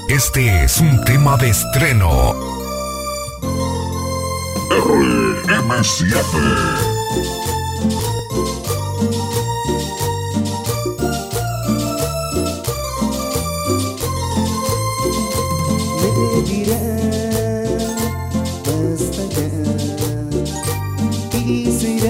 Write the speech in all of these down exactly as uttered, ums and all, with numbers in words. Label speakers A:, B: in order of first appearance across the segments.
A: Este es un tema de estreno.
B: R M siete.
C: Me dirán basta ya y se irá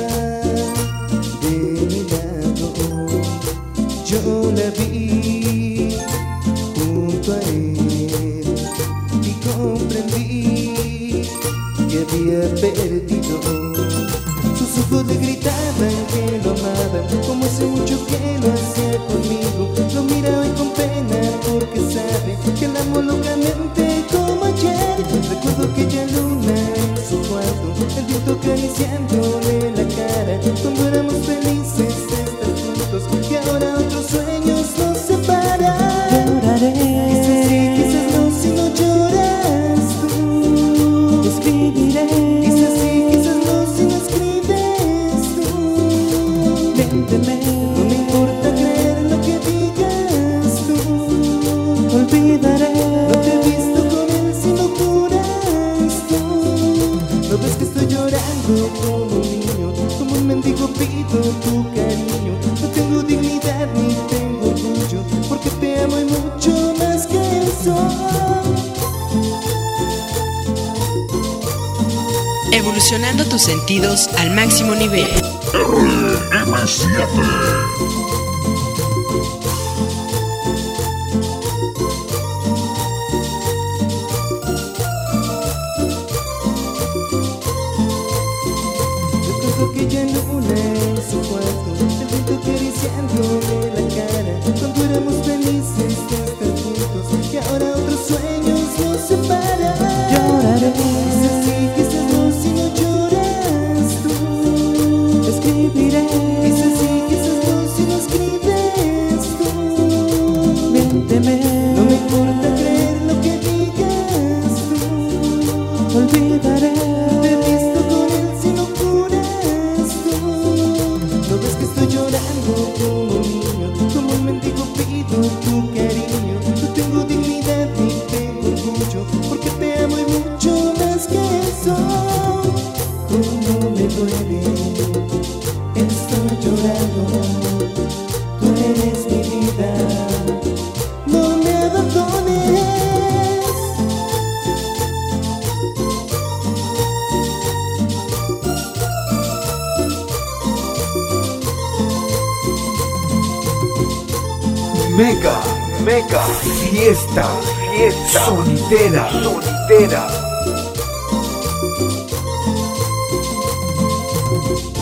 C: de mi lado. Yo la vi junto a él y comprendí que había perdido. Sus ojos le gritaban que lo amaban, como hace mucho que lo hacía conmigo. Lo miraba y con pena porque sabe que la amo locamente como ayer. Recuerdo aquella luna en su cuarto, el viento acariciándole la cara, cuando éramos felices de estar juntos y ahora otros sueños nos separan. Lloraré, quizás sí, quizás no, si no lloras tú. Escribiré, quizás sí, quizás no, si no escribes tú. Vénteme, no me importa creer lo que digas tú. Olvidaré, no te he visto con él si no juras tú. No ves que estoy llorando como un niño, como un mendigo pido tu cariño. No tengo dignidad ni tengo orgullo, porque te amo y mucho más que eso.
D: Evolucionando tus sentidos al máximo nivel.
B: R M siete.
C: Recuerdo aquella luna en su cuarto, el viento acariciándole la cara, cuando éramos felices de estar juntos y ahora otros sueños nos separan. Lloraré, quizás sí, quizás no, si no lloras tú. Escribiré, quizás sí, quizás no, si no escribes tú. Vénteme, no me importa creer lo que digas tú. Olvidaré, no te he visto con él si no juras tú. No ves que estoy llorando como un niño, como un mendigo pido tu cariño. No tengo dignidad ni tengo orgullo, porque te amo y mucho más que eso. Como me duele, estoy llorando. Tú eres mi vida, no me abandones.
E: Mega, mega, fiesta, fiesta, sonidera, sonidera.